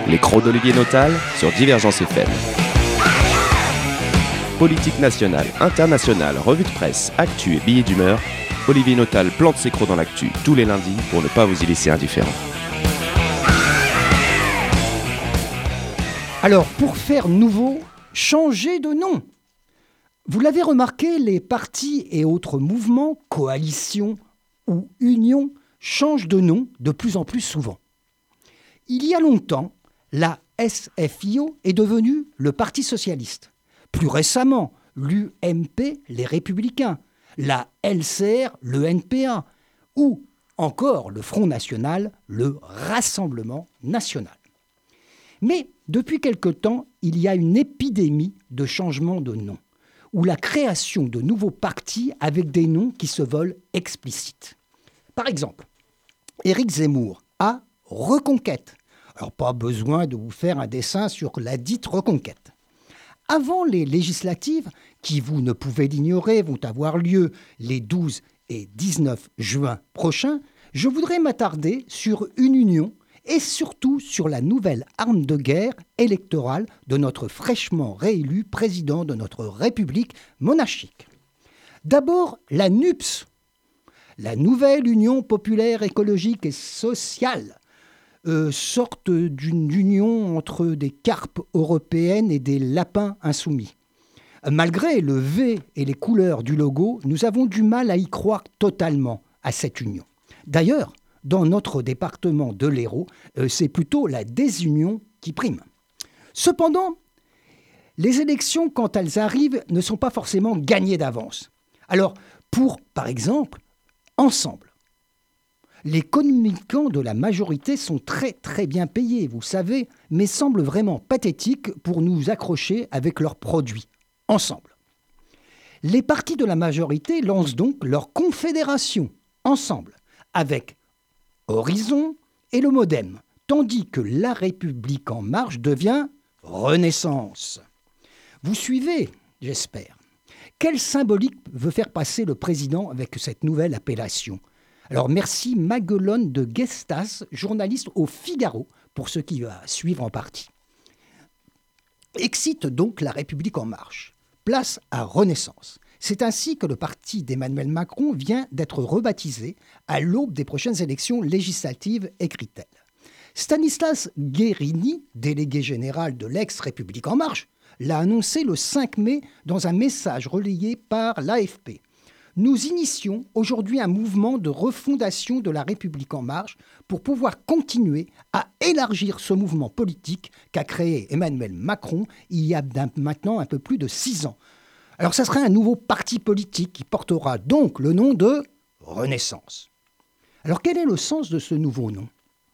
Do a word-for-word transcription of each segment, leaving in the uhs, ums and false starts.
Les crocs d'Olivier Notal sur Divergence F M. Politique nationale, internationale, revue de presse, actu et billets d'humeur, Olivier Notal plante ses crocs dans l'actu tous les lundis pour ne pas vous y laisser indifférent. Alors, pour faire nouveau, changez de nom. Vous l'avez remarqué, les partis et autres mouvements, coalitions ou unions changent de nom de plus en plus souvent. Il y a longtemps, la S F I O est devenue le Parti socialiste. Plus récemment, l'U M P, les Républicains, la L C R, le N P A, ou encore le Front National, le Rassemblement National. Mais depuis quelque temps, il y a une épidémie de changement de nom, ou la création de nouveaux partis avec des noms qui se veulent explicites. Par exemple, Éric Zemmour a Reconquête. Alors pas besoin de vous faire un dessin sur la dite Reconquête. Avant les législatives, qui, vous ne pouvez l'ignorer, vont avoir lieu les douze et dix-neuf juin prochains, je voudrais m'attarder sur une union et surtout sur la nouvelle arme de guerre électorale de notre fraîchement réélu président de notre République monarchique. D'abord, la N U P S, la nouvelle Union populaire écologique et sociale, euh, sorte d'une union entre des carpes européennes et des lapins insoumis. Malgré le V et les couleurs du logo, nous avons du mal à y croire totalement à cette union. D'ailleurs, dans notre département de l'Hérault, euh, c'est plutôt la désunion qui prime. Cependant, les élections, quand elles arrivent, ne sont pas forcément gagnées d'avance. Alors, pour, par exemple, Ensemble, les communicants de la majorité sont très très bien payés, vous savez, mais semblent vraiment pathétiques pour nous accrocher avec leurs produits. Ensemble. Les partis de la majorité lancent donc leur confédération, Ensemble, avec Horizon et le Modem, tandis que La République En Marche devient Renaissance. Vous suivez, j'espère. Quelle symbolique veut faire passer le président avec cette nouvelle appellation ? Alors merci Maguelone de Gestas, journaliste au Figaro, pour ce qui va suivre en partie. Excite donc La République En Marche. Place à Renaissance. C'est ainsi que le parti d'Emmanuel Macron vient d'être rebaptisé à l'aube des prochaines élections législatives, écrit-elle. Stanislas Guérini, délégué général de l'ex-République En Marche, l'a annoncé le cinq mai dans un message relayé par l'A F P. Nous initions aujourd'hui un mouvement de refondation de la République En Marche pour pouvoir continuer à élargir ce mouvement politique qu'a créé Emmanuel Macron il y a maintenant un peu plus de six ans. Alors ça sera un nouveau parti politique qui portera donc le nom de Renaissance. Alors quel est le sens de ce nouveau nom ?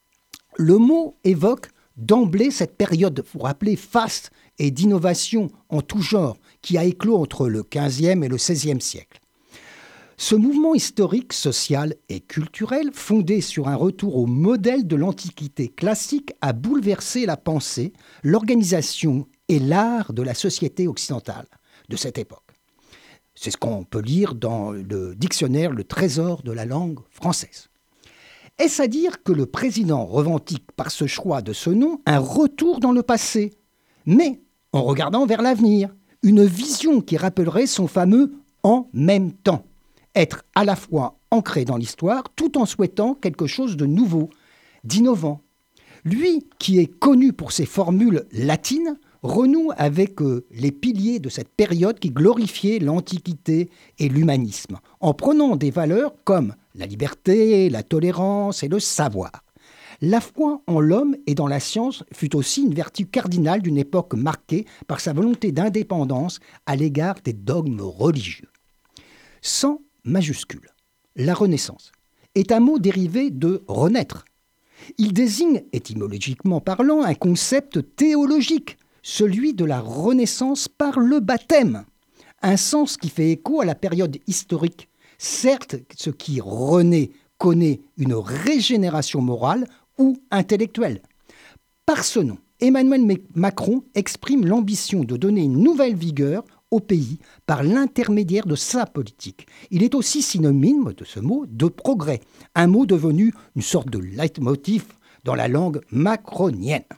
Le mot évoque d'emblée cette période, pour rappeler, faste et d'innovation en tout genre qui a éclos entre le quinzième et le seizième siècle. Ce mouvement historique, social et culturel, fondé sur un retour au modèle de l'Antiquité classique, a bouleversé la pensée, l'organisation et l'art de la société occidentale de cette époque. C'est ce qu'on peut lire dans le dictionnaire Le Trésor de la langue française. Est-ce à dire que le président revendique par ce choix de ce nom un retour dans le passé, mais en regardant vers l'avenir, une vision qui rappellerait son fameux « en même temps », être à la fois ancré dans l'histoire tout en souhaitant quelque chose de nouveau, d'innovant. Lui, qui est connu pour ses formules latines, renoue avec euh, les piliers de cette période qui glorifiait l'Antiquité et l'humanisme, en prenant des valeurs comme la liberté, la tolérance et le savoir. La foi en l'homme et dans la science fut aussi une vertu cardinale d'une époque marquée par sa volonté d'indépendance à l'égard des dogmes religieux. Sans majuscule, la Renaissance est un mot dérivé de « renaître ». Il désigne, étymologiquement parlant, un concept théologique, celui de la renaissance par le baptême, un sens qui fait écho à la période historique. Certes, ce qui renaît connaît une régénération morale ou intellectuelle. Par ce nom, Emmanuel Macron exprime l'ambition de donner une nouvelle vigueur au pays par l'intermédiaire de sa politique. Il est aussi synonyme de ce mot de progrès, un mot devenu une sorte de leitmotiv dans la langue macronienne.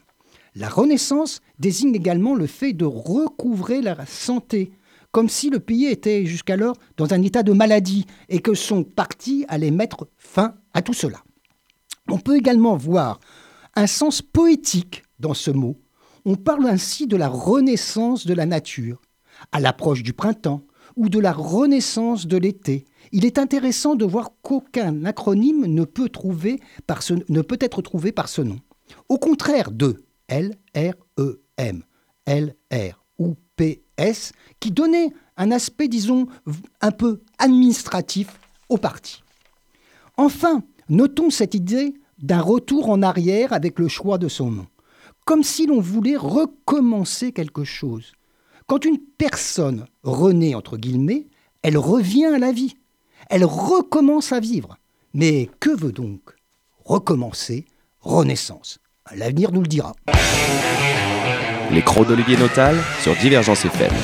La Renaissance désigne également le fait de recouvrer la santé, comme si le pays était jusqu'alors dans un état de maladie et que son parti allait mettre fin à tout cela. On peut également voir un sens poétique dans ce mot. On parle ainsi de la renaissance de la nature, à l'approche du printemps, ou de la renaissance de l'été. Il est intéressant de voir qu'aucun acronyme ne peut, trouver par ce, ne peut être trouvé par ce nom. Au contraire de L R E M, L R ou P S, qui donnait un aspect, disons, un peu administratif au parti. Enfin, notons cette idée d'un retour en arrière avec le choix de son nom, comme si l'on voulait recommencer quelque chose. Quand une personne renaît, entre guillemets, elle revient à la vie, elle recommence à vivre. Mais que veut donc recommencer, renaissance? L'avenir nous le dira. Les crocs d'Olivier Notal sur Divergence F M.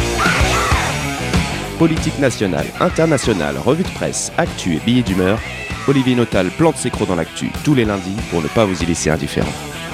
Politique nationale, internationale, revue de presse, actu et billets d'humeur, Olivier Notal plante ses crocs dans l'actu tous les lundis pour ne pas vous y laisser indifférent.